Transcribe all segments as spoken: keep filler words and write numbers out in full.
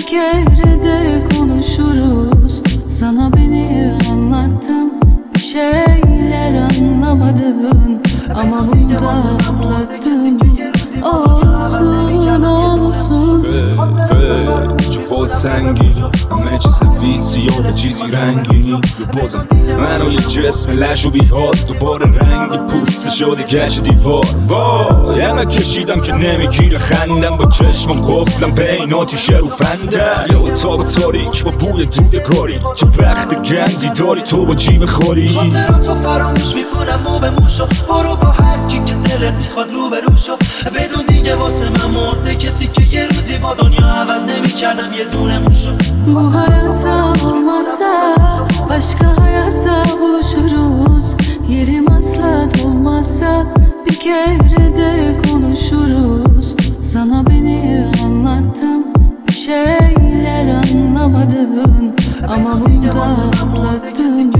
kere de konuşuruz. Sana beni anlattım, bir şeyler anlamadın ama bunu da atlattım. Olsun olsun. hey, hey. چه فاز سنگینی همه چیز سفید سیاه چیزی رنگینی یه بازم منو یه جسم لش و بیحال دوباره رنگ پوست شده گشت دیوار وای همه کشیدم که نمیگیره خندم با چشمم قفلم بین آتیشه رو فندم یه اتاق تاریک با بوی دودگاری چه بخت گندی داری تو با جیب خوری خاطراتو فراموش میکنم مو به موشو برو با هر کی که دلت میخواد رو به روشو بدون دیگه واسه من مرده kesi ki یه روزی با دنیا عوض نمیکردم یه دونه موشو Bu hayatta olmazsa başka hayatta buluşuruz. Yerim asla dolmazsa bir kere de konuşuruz. Sana beni anlattım, bir şeyler anlamadın ama bunu da atlattım.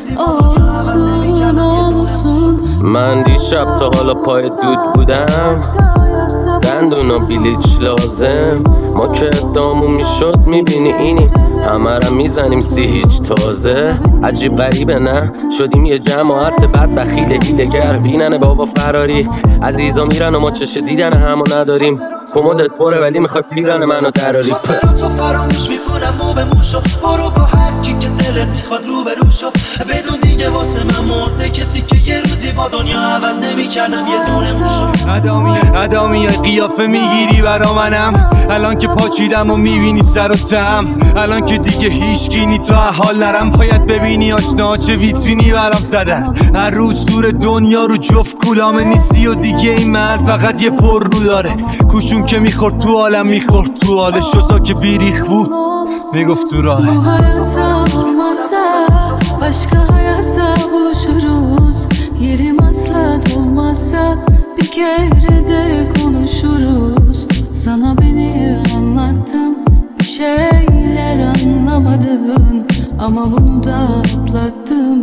Olsun olsun. من دیشب تا حالا پای دود بودم دندونا بلیچ لازم ما که ادامون میشد میبینی اینیم همه را میزنیم سی هیچ تازه عجیب غریبه نه شدیم یه جماعت بد بخیل هیلگر بینن بابا فراری عزیزا میرن و ما چش دیدن همو نداریم کمدت پره ولی میخوای پیرن منو دراری خاطراتو فراموش میکنم مو به موشو برو با هر کی که دلت میخواد رو به روشو بدون دیگه واسه من مرده کسی که یه روزی با دنیا عوض نمیکردم یه دونه موشو ادامی ادامی قیافه میگیری برا منم الان که پاچیدم و میبینی سر و تم الان که دیگه هیچکی نی تو حال نرم باید ببینی آشنا چه ویترینی برام زدن هر روز دور دنیا رو جفت کولامه نیستی و دیگه این محل فقط یه پر رو داره کوشون که میخورد تو عالم میخورد تو حالش شسا که بیریخ بود میگفت تو راه Bu hayatta olmazsa başka hayatta buluşuruz. Yerim asla dolmazsa bir kere de konuşuruz. Sana beni anlattım, bir şeyler anlamadın ama bunu da atlattım.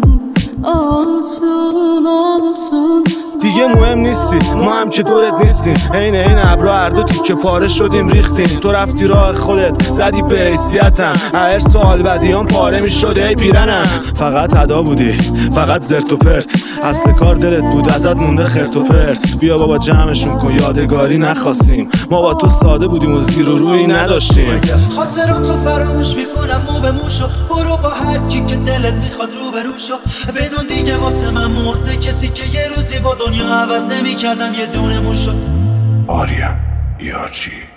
Olsun olsun. دیگه مهم نیستی ما هم که دورت نیستیم عین این ابرا هر دو تیکه پاره شدیم ریختیم تو رفتی راه خودت زدی به حیثیتم هر سوال بدیان پاره میشد ای پیرنم فقط ادا بودی فقط زرت و پرت اصل کار دلت بود ازت مونده خرت و پرت بیا بابا جمعشون کن یادگاری نخواستیم ما با تو ساده بودیم و زیر و رویی نداشتیم خاطراتو فراموش میکنم مو به موشو برو با هر کی که دلت میخواد رو به روشو بدون دیگه واسه من مرده کسی که یه روزی با دنیا عوض نمیکردم یه دونه موشو آریا یارچی